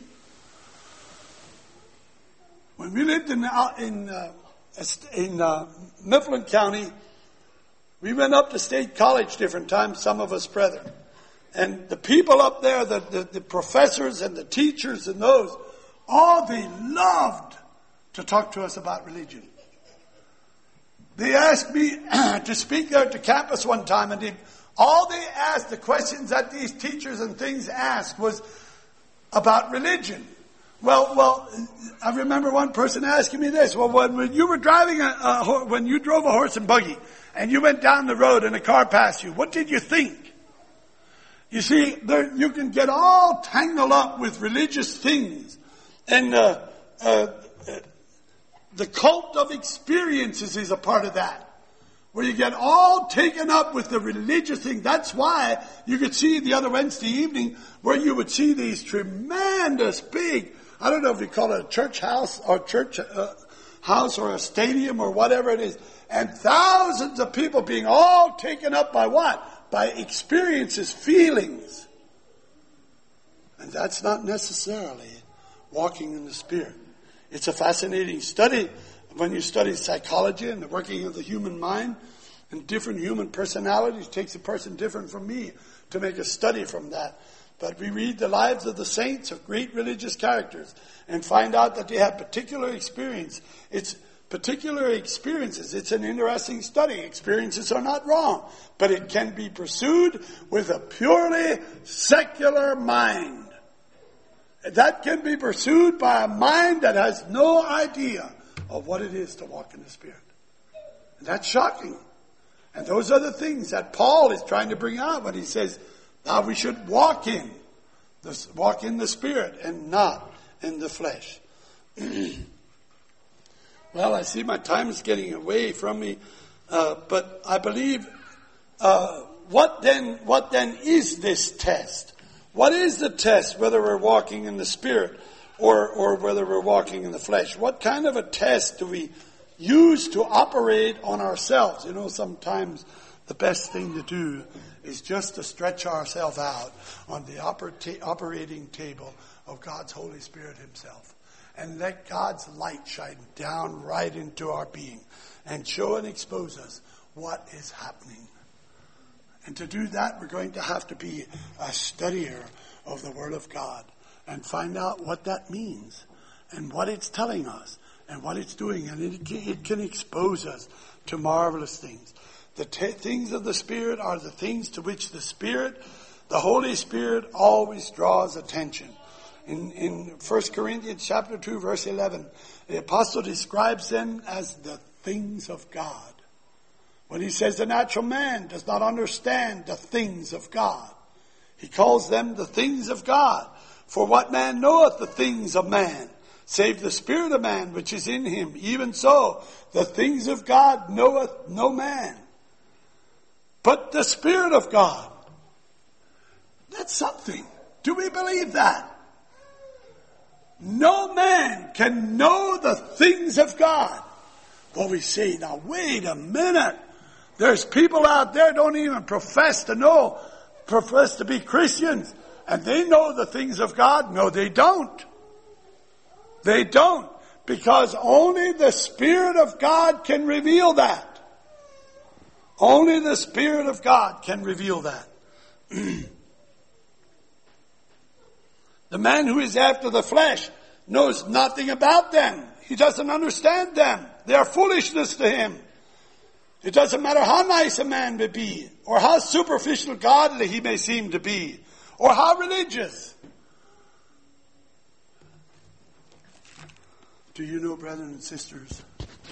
When we lived in Mifflin County, we went up to State College different times, some of us brethren. And the people up there, the professors and the teachers and those, all they loved to talk to us about religion. They asked me to speak there at the campus one time, and all they asked, the questions that these teachers and things asked was about religion. Well, I remember one person asking me this. Well, when you were driving when you drove a horse and buggy and you went down the road and a car passed you, what did you think? You see, you can get all tangled up with religious things, and the cult of experiences is a part of that, where you get all taken up with the religious thing. That's why you could see the other Wednesday evening where you would see these tremendous big, I don't know if you call it a church house or house or a stadium or whatever it is, and thousands of people being all taken up by what? By experiences, feelings. And that's not necessarily walking in the Spirit. It's a fascinating study when you study psychology and the working of the human mind and different human personalities. It takes a person different from me to make a study from that. But we read the lives of the saints, of great religious characters, and find out that they have particular experience. It's particular experiences. It's an interesting study. Experiences are not wrong, but it can be pursued with a purely secular mind. That can be pursued by a mind that has no idea of what it is to walk in the Spirit. And that's shocking. And those are the things that Paul is trying to bring out when he says, now we should walk in the Spirit and not in the flesh. Well, I see my time is getting away from me, but I believe, what then is this test? What is the test, whether we're walking in the Spirit or whether we're walking in the flesh? What kind of a test do we use to operate on ourselves? You know, sometimes the best thing to do is just to stretch ourselves out on the operating table of God's Holy Spirit Himself. And let God's light shine down right into our being and show and expose us what is happening. And to do that, we're going to have to be a studier of the Word of God and find out what that means and what it's telling us and what it's doing. And it can expose us to marvelous things. The things of the Spirit are the things to which the Holy Spirit always draws attention. In 1 Corinthians chapter 2, verse 11, the apostle describes them as the things of God. When he says the natural man does not understand the things of God, he calls them the things of God. For what man knoweth the things of man, save the spirit of man which is in him? Even so, the things of God knoweth no man, but the Spirit of God. That's something. Do we believe that? No man can know the things of God. Well, we say, now wait a minute. There's people out there don't even profess to be Christians, and they know the things of God. No, they don't. They don't, because only the Spirit of God can reveal that. Only the Spirit of God can reveal that. The man who is after the flesh knows nothing about them. He doesn't understand them. They are foolishness to him. It doesn't matter how nice a man may be, or how superficial godly he may seem to be, or how religious. Do you know, brethren and sisters,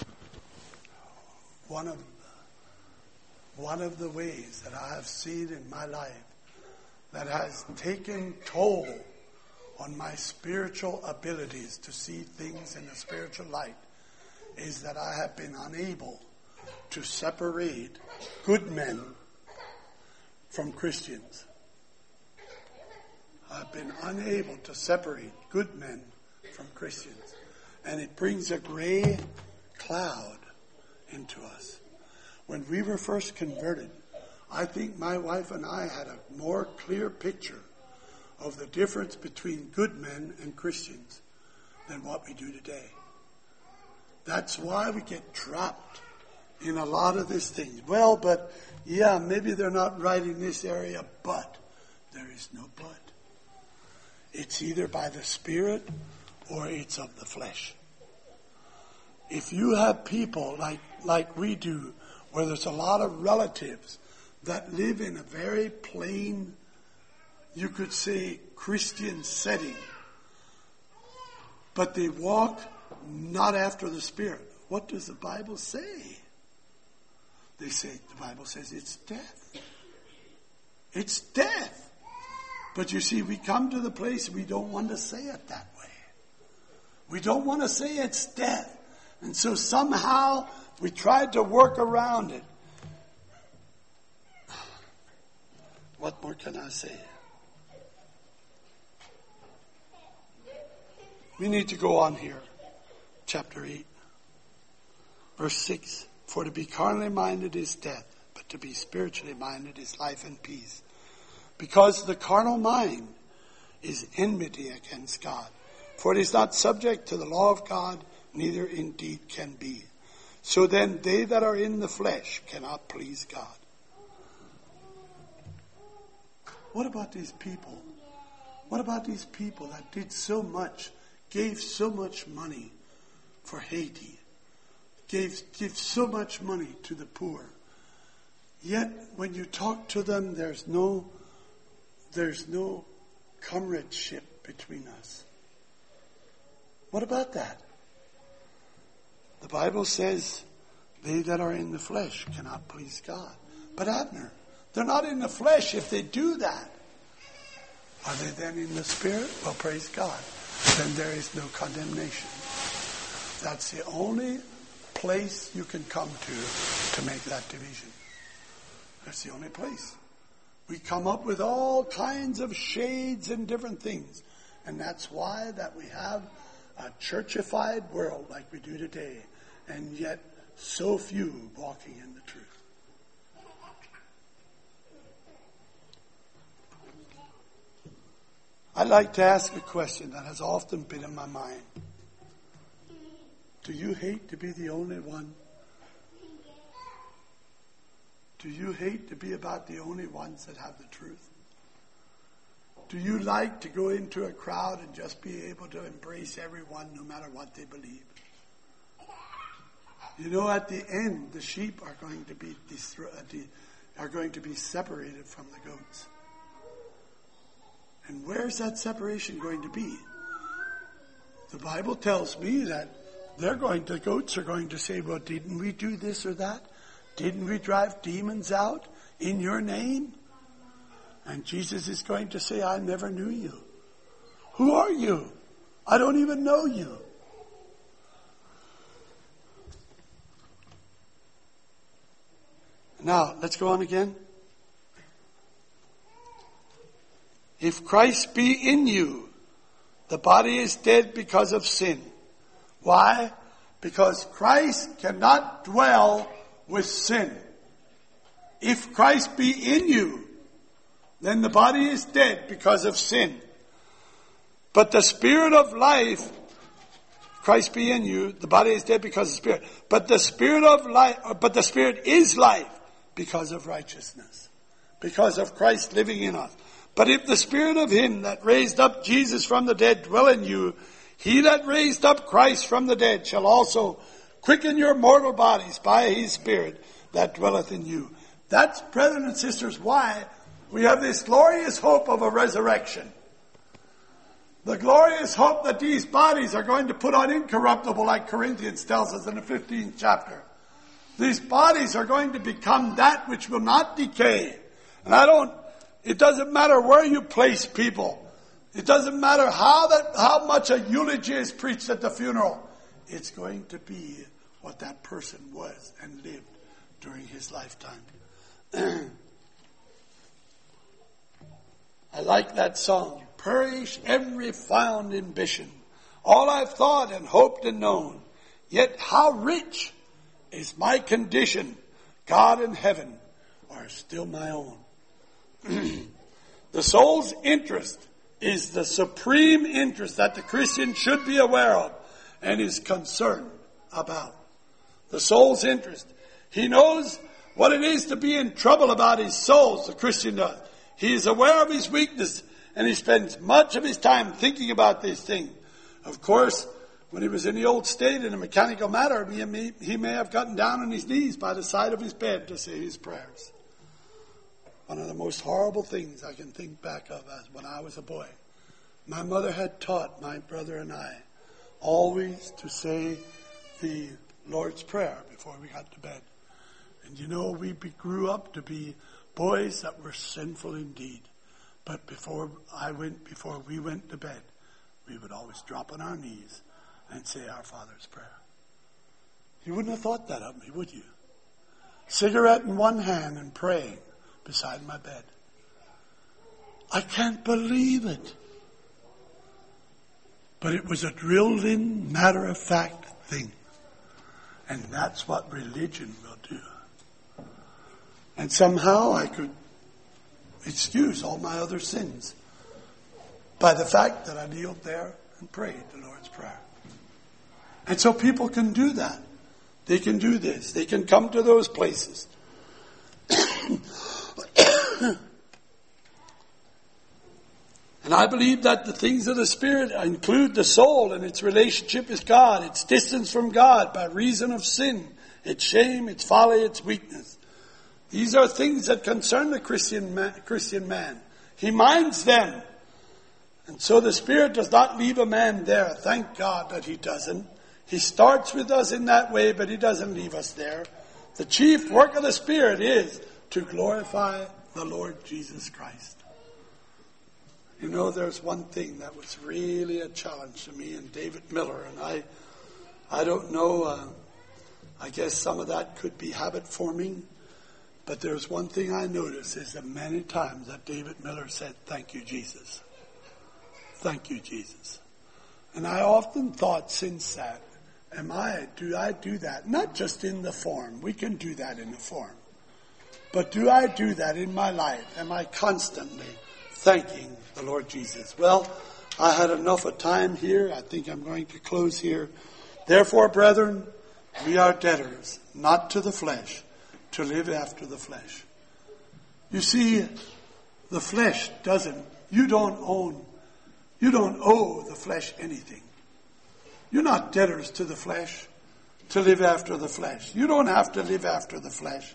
one of the ways that I have seen in my life that has taken toll on my spiritual abilities to see things in a spiritual light is that I have been unable to separate good men from Christians. I've been unable to separate good men from Christians. And it brings a gray cloud into us. When we were first converted, I think my wife and I had a more clear picture of the difference between good men and Christians than what we do today. That's why we get trapped in a lot of these things. Well, but yeah, maybe they're not right in this area, but there is no but. It's either by the Spirit or it's of the flesh. If you have people like we do, where there's a lot of relatives that live in a very plain, you could say, Christian setting, but they walk not after the Spirit, what does the Bible say? They say, the Bible says it's death. It's death. But you see, we come to the place we don't want to say it that way. We don't want to say it's death. And so somehow we tried to work around it. What more can I say? We need to go on here. Chapter 8. Verse 6. For to be carnally minded is death, but to be spiritually minded is life and peace. Because the carnal mind is enmity against God. For it is not subject to the law of God, neither indeed can be. So then they that are in the flesh cannot please God. What about these people? What about these people that did so much, gave so much money for Haiti, give so much money to the poor? Yet when you talk to them, there's no comradeship between us. What about that? The Bible says, they that are in the flesh cannot please God. But Abner, they're not in the flesh if they do that. Are they then in the Spirit? Well, praise God. Then there is no condemnation. That's the only place you can come to make that division. That's the only place. We come up with all kinds of shades and different things. And that's why that we have a churchified world like we do today. And yet so few walking in the truth. I'd like to ask a question that has often been in my mind. Do you hate to be the only one? Do you hate to be about the only ones that have the truth? Do you like to go into a crowd and just be able to embrace everyone no matter what they believe? You know, at the end, the sheep are going to be separated from the goats. And where's that separation going to be? The Bible tells me that the goats are going to say, well, didn't we do this or that? Didn't we drive demons out in your name? And Jesus is going to say, I never knew you. Who are you? I don't even know you. Now, let's go on again. If Christ be in you, the body is dead because of sin. Why? Because Christ cannot dwell with sin. If Christ be in you, then the body is dead because of sin. But the Spirit of life, Christ be in you, the body is dead because of Spirit. But the Spirit is life because of righteousness. Because of Christ living in us. But if the Spirit of him that raised up Jesus from the dead dwell in you, he that raised up Christ from the dead shall also quicken your mortal bodies by his Spirit that dwelleth in you. That's, brethren and sisters, why we have this glorious hope of a resurrection. The glorious hope that these bodies are going to put on incorruptible, like Corinthians tells us in the 15th chapter. These bodies are going to become that which will not decay. And it doesn't matter where you place people. It doesn't matter how much a eulogy is preached at the funeral. It's going to be what that person was and lived during his lifetime. I like that song. Perish every fond ambition, all I've thought and hoped and known. Yet how rich is my condition. God and heaven are still my own. The soul's interest is the supreme interest that the Christian should be aware of and is concerned about. The soul's interest. He knows what it is to be in trouble about his soul, the Christian does. He is aware of his weakness, and he spends much of his time thinking about this thing. Of course, when he was in the old state in a mechanical matter, he may have gotten down on his knees by the side of his bed to say his prayers. One of the most horrible things I can think back of as when I was a boy. My mother had taught my brother and I always to say the Lord's Prayer before we got to bed. And you know, we grew up to be boys that were sinful indeed. But before we went to bed, we would always drop on our knees and say our Father's Prayer. You wouldn't have thought that of me, would you? Cigarette in one hand and praying beside my bed. I can't believe it. But it was a drilled in, matter-of-fact thing. And that's what religion will do. And somehow I could excuse all my other sins by the fact that I kneeled there and prayed the Lord's Prayer. And so people can do that. They can do this. They can come to those places. And I believe that the things of the Spirit include the soul and its relationship with God, its distance from God by reason of sin, its shame, its folly, its weakness. These are things that concern the Christian man. He minds them. And so the Spirit does not leave a man there. Thank God that he doesn't. He starts with us in that way, but he doesn't leave us there. The chief work of the Spirit is to glorify the Lord Jesus Christ. You know, there's one thing that was really a challenge to me and David Miller, and I don't know, I guess some of that could be habit forming, but there's one thing I noticed is that many times that David Miller said, "Thank you, Jesus. Thank you, Jesus." And I often thought since that, do I do that? Not just in the form. We can do that in the form. But do I do that in my life? Am I constantly thanking the Lord Jesus? Well, I had enough of time here. I think I'm going to close here. Therefore, brethren, we are debtors, not to the flesh, to live after the flesh. You see, the flesh you don't owe the flesh anything. You're not debtors to the flesh to live after the flesh. You don't have to live after the flesh.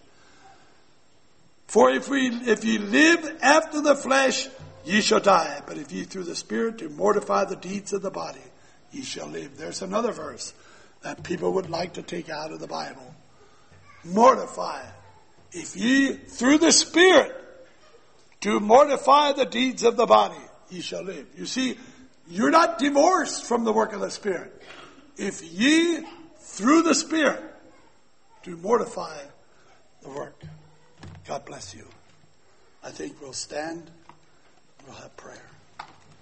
For if ye live after the flesh, ye shall die. But if ye through the Spirit do mortify the deeds of the body, ye shall live. There's another verse that people would like to take out of the Bible. Mortify. If ye through the Spirit do mortify the deeds of the body, ye shall live. You see, you're not divorced from the work of the Spirit. If ye through the Spirit do mortify the work. God bless you. I think we'll stand. We'll have prayer.